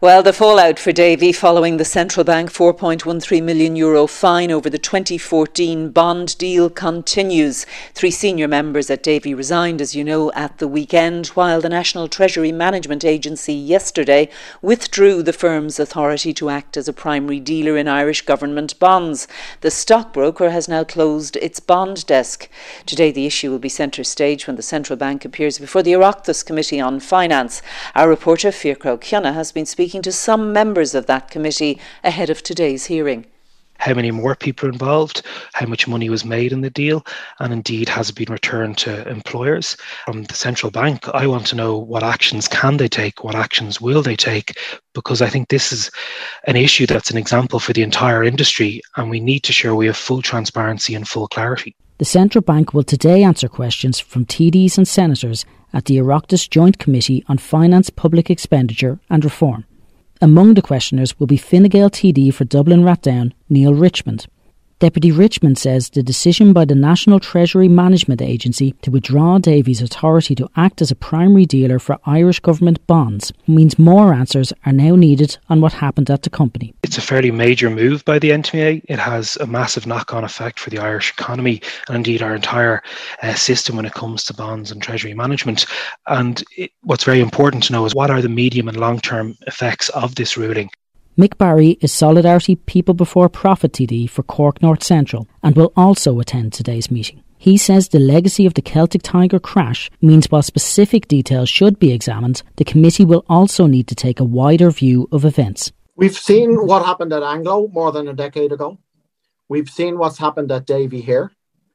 Well, the fallout for Davy following the central bank €4.13 million fine over the 2014 bond deal continues. 3 senior members at Davy resigned, as you know, at the weekend, while the National Treasury Management Agency yesterday withdrew the firm's authority to act as a primary dealer in Irish government bonds. The stockbroker has now closed its bond desk. Today the issue will be centre stage when the central bank appears before the Oireachtas Committee on Finance. Our reporter Fiacre O'Cionnell has been speaking to some members of that committee ahead of today's hearing. How many more people are involved, how much money was made in the deal, and indeed has it been returned to employers. From the central bank, I want to know what actions can they take, what actions will they take, because I think this is an issue that's an example for the entire industry, and we need to ensure we have full transparency and full clarity. The central bank will today answer questions from TDs and senators at the Oireachtas Joint Committee on Finance, Public Expenditure and Reform. Among the questioners will be Fine Gael TD for Dublin Rathdown, Neil Richmond. Deputy Richmond says the decision by the National Treasury Management Agency to withdraw Davy's authority to act as a primary dealer for Irish government bonds means more answers are now needed on what happened at the company. It's a fairly major move by the NTMA. It has a massive knock-on effect for the Irish economy and indeed our entire system when it comes to bonds and treasury management. And what's very important to know is what are the medium and long-term effects of this ruling. Mick Barry is Solidarity People Before Profit TD for Cork North Central and will also attend today's meeting. He says the legacy of the Celtic Tiger crash means while specific details should be examined, the committee will also need to take a wider view of events. We've seen what happened at Anglo more than a decade ago. We've seen what's happened at Davy here.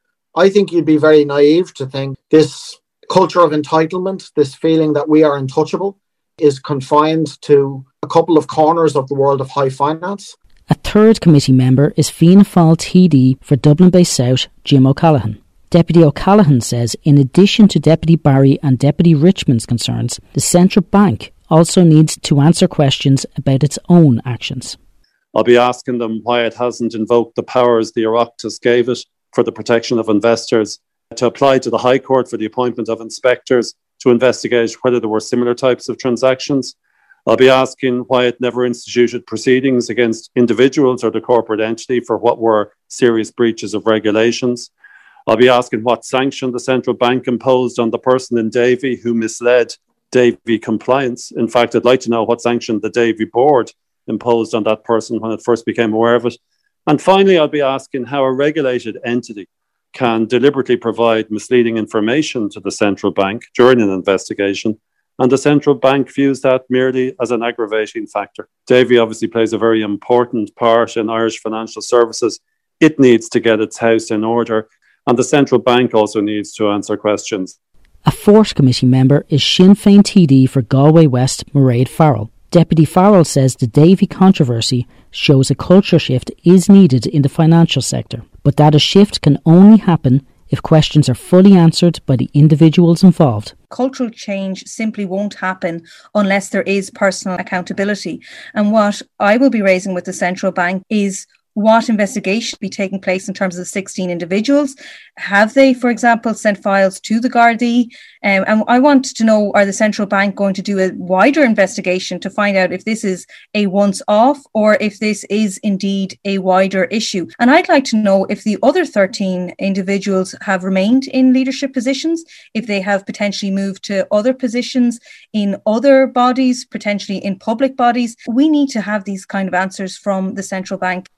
I think you'd be very naive to think this culture of entitlement, this feeling that we are untouchable, is confined to a couple of corners of the world of high finance. A third committee member is Fianna Fáil TD for Dublin Bay South, Jim O'Callaghan. Deputy O'Callaghan says in addition to Deputy Barry and Deputy Richmond's concerns, the central bank also needs to answer questions about its own actions. I'll be asking them why it hasn't invoked the powers the Oireachtas gave it for the protection of investors, to apply to the High Court for the appointment of inspectors to investigate whether there were similar types of transactions. I'll be asking why it never instituted proceedings against individuals or the corporate entity for what were serious breaches of regulations. I'll be asking what sanction the central bank imposed on the person in Davy who misled Davy compliance. In fact, I'd like to know what sanction the Davy board imposed on that person when it first became aware of it. And finally, I'll be asking how a regulated entity can deliberately provide misleading information to the central bank during an investigation, and the central bank views that merely as an aggravating factor. Davy obviously plays a very important part in Irish financial services. It needs to get its house in order, and the central bank also needs to answer questions. A fourth committee member is Sinn Féin TD for Galway West, Mairead Farrell. Deputy Farrell says the Davy controversy shows a culture shift is needed in the financial sector, but that a shift can only happen if questions are fully answered by the individuals involved. Cultural change simply won't happen unless there is personal accountability. And what I will be raising with the central bank is what investigation be taking place in terms of the 16 individuals. Have they, for example, sent files to the Gardaí? And I want to know, are the central bank going to do a wider investigation to find out if this is a once-off or if this is indeed a wider issue? And I'd like to know if the other 13 individuals have remained in leadership positions, if they have potentially moved to other positions in other bodies, potentially in public bodies. We need to have these kind of answers from the central bank.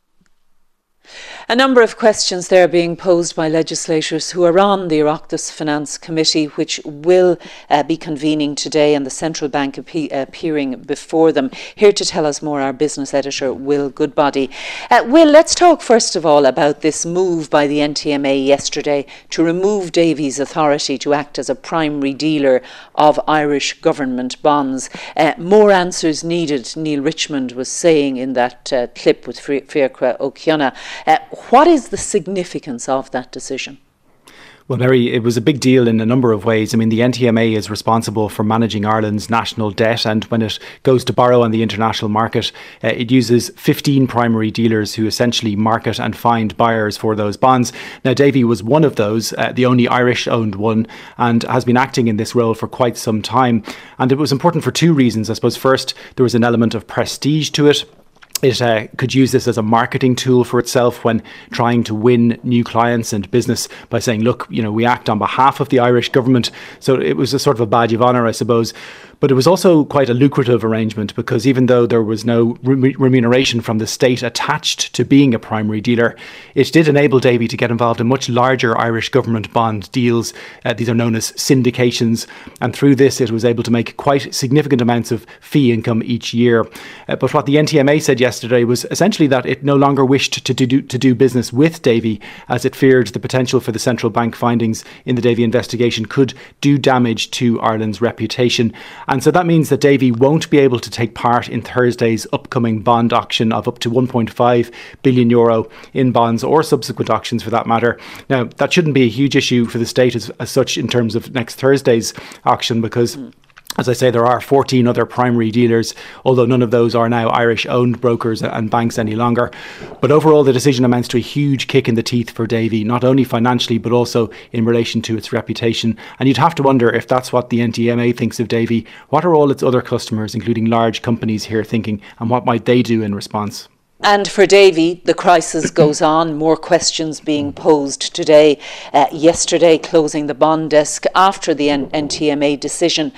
A number of questions there being posed by legislators who are on the Oireachtas Finance Committee, which will be convening today, and the Central Bank appearing before them. Here to tell us more, our business editor, Will Goodbody. Will, let's talk first of all about this move by the NTMA yesterday to remove Davy's authority to act as a primary dealer of Irish government bonds. More answers needed, Neil Richmond was saying in that clip with Fiacre O'Cionnell. What is the significance of that decision? Well, Mary, it was a big deal in a number of ways. I mean, the NTMA is responsible for managing Ireland's national debt, and when it goes to borrow on the international market, it uses 15 primary dealers who essentially market and find buyers for those bonds. Now, Davy was one of those, the only Irish-owned one, and has been acting in this role for quite some time. And it was important for two reasons. I suppose first, there was an element of prestige to it. It could use this as a marketing tool for itself when trying to win new clients and business by saying, look, we act on behalf of the Irish government. So it was a sort of a badge of honour, I suppose. But it was also quite a lucrative arrangement because even though there was no remuneration from the state attached to being a primary dealer, it did enable Davy to get involved in much larger Irish government bond deals. These are known as syndications. And through this, it was able to make quite significant amounts of fee income each year. But what the NTMA said yesterday was essentially that it no longer wished to do business with Davy, as it feared the potential for the central bank findings in the Davy investigation could do damage to Ireland's reputation. And so that means that Davy won't be able to take part in Thursday's upcoming bond auction of up to €1.5 billion in bonds, or subsequent auctions for that matter. Now, that shouldn't be a huge issue for the state as such in terms of next Thursday's auction, because as I say, there are 14 other primary dealers, although none of those are now Irish-owned brokers and banks any longer. But overall, the decision amounts to a huge kick in the teeth for Davy, not only financially, but also in relation to its reputation. And you'd have to wonder, if that's what the NTMA thinks of Davy, what are all its other customers, including large companies here, thinking, and what might they do in response? And for Davy, the crisis goes on. More questions being posed today. Yesterday, closing the bond desk after the NTMA decision.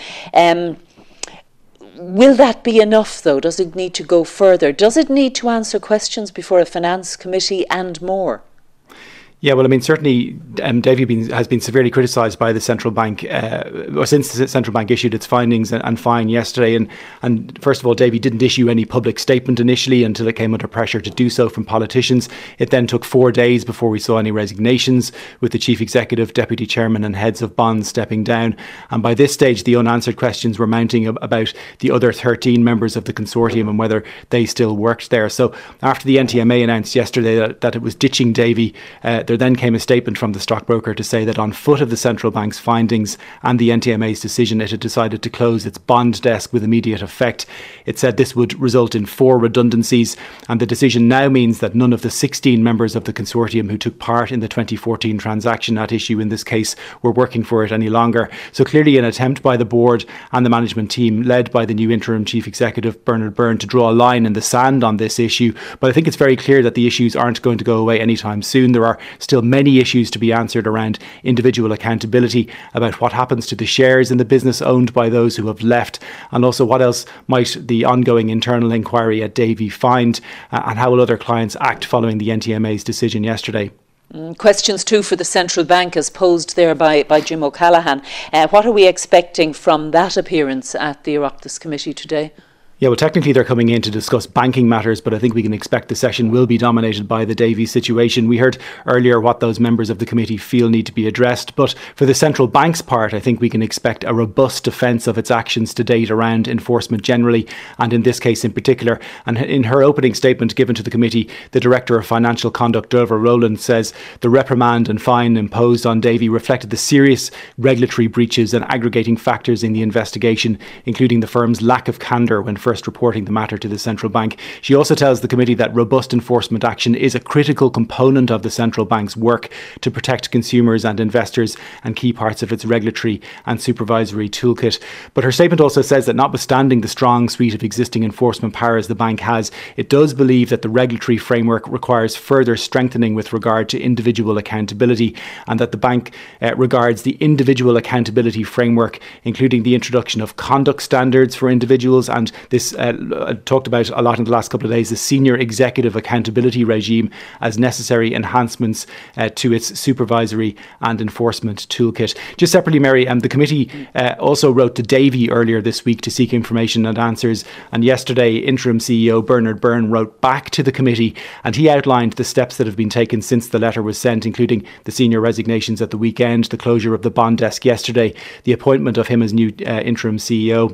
Will that be enough, though? Does it need to go further? Does it need to answer questions before a finance committee and more? Yeah, well, I mean, certainly Davy has been severely criticised by the central bank since the central bank issued its findings and fine yesterday. And first of all, Davy didn't issue any public statement initially until it came under pressure to do so from politicians. It then took 4 days before we saw any resignations, with the chief executive, deputy chairman and heads of bonds stepping down. And by this stage, the unanswered questions were mounting about the other 13 members of the consortium and whether they still worked there. So after the NTMA announced yesterday that it was ditching Davy, there then came a statement from the stockbroker to say that on foot of the central bank's findings and the NTMA's decision, it had decided to close its bond desk with immediate effect. It said this would result in 4 redundancies, and the decision now means that none of the 16 members of the consortium who took part in the 2014 transaction at issue in this case were working for it any longer. So clearly an attempt by the board and the management team, led by the new interim chief executive Bernard Byrne, to draw a line in the sand on this issue. But I think it's very clear that the issues aren't going to go away anytime soon. There are still many issues to be answered around individual accountability, about what happens to the shares in the business owned by those who have left, and also what else might the ongoing internal inquiry at Davy find, and how will other clients act following the NTMA's decision yesterday. Questions too for the central bank, as posed there by Jim O'Callaghan. What are we expecting from that appearance at the Oireachtas committee today? Yeah, well, technically they're coming in to discuss banking matters, but I think we can expect the session will be dominated by the Davy situation. We heard earlier what those members of the committee feel need to be addressed, but for the central bank's part, I think we can expect a robust defence of its actions to date around enforcement generally, and in this case in particular. And in her opening statement given to the committee, the Director of Financial Conduct, Dovra Rowland, says the reprimand and fine imposed on Davy reflected the serious regulatory breaches and aggregating factors in the investigation, including the firm's lack of candour when first reporting the matter to the central bank. She also tells the committee that robust enforcement action is a critical component of the central bank's work to protect consumers and investors, and key parts of its regulatory and supervisory toolkit. But her statement also says that notwithstanding the strong suite of existing enforcement powers the bank has, it does believe that the regulatory framework requires further strengthening with regard to individual accountability, and that the bank regards the individual accountability framework, including the introduction of conduct standards for individuals, and this talked about a lot in the last couple of days, the senior executive accountability regime, as necessary enhancements to its supervisory and enforcement toolkit. Just separately, Mary, the committee also wrote to Davy earlier this week to seek information and answers, and yesterday interim CEO Bernard Byrne wrote back to the committee, and he outlined the steps that have been taken since the letter was sent, including the senior resignations at the weekend, the closure of the bond desk yesterday, the appointment of him as new interim CEO,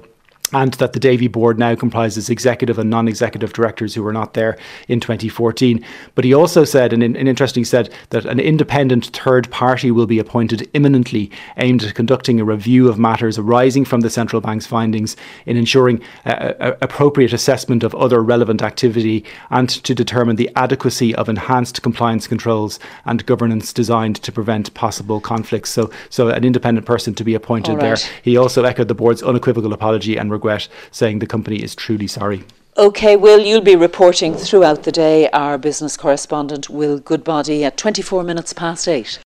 and that the Davy board now comprises executive and non-executive directors who were not there in 2014. But he also said, and interestingly said, that an independent third party will be appointed imminently, aimed at conducting a review of matters arising from the central bank's findings, in ensuring appropriate assessment of other relevant activity, and to determine the adequacy of enhanced compliance controls and governance designed to prevent possible conflicts. So an independent person to be appointed there. He also echoed the board's unequivocal apology and regret, saying the company is truly sorry. OK, Will, you'll be reporting throughout the day. Our business correspondent, Will Goodbody, at 24 minutes past 8.